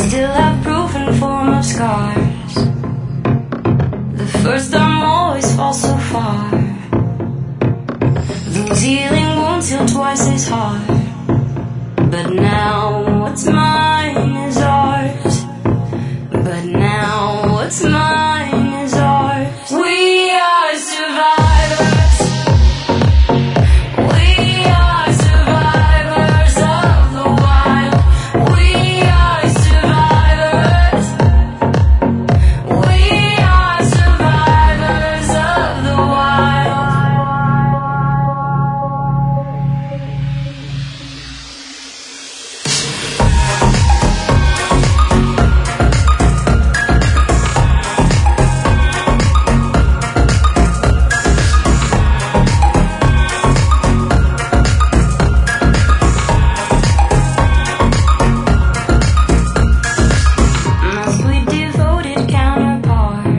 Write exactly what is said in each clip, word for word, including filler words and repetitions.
still have proof in form of scars. The first time always falls so far. Those healing wounds heal twice as hard. But now what's mine is ours. But now what's mine is ours. We are survivors. We are survivors of the wild. We are survivors. We are survivors of the wild. My sweet devoted counterpart,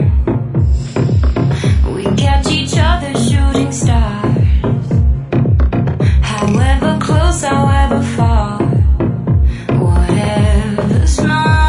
we catch each other shooting stars. However close, however far, whatever's mine.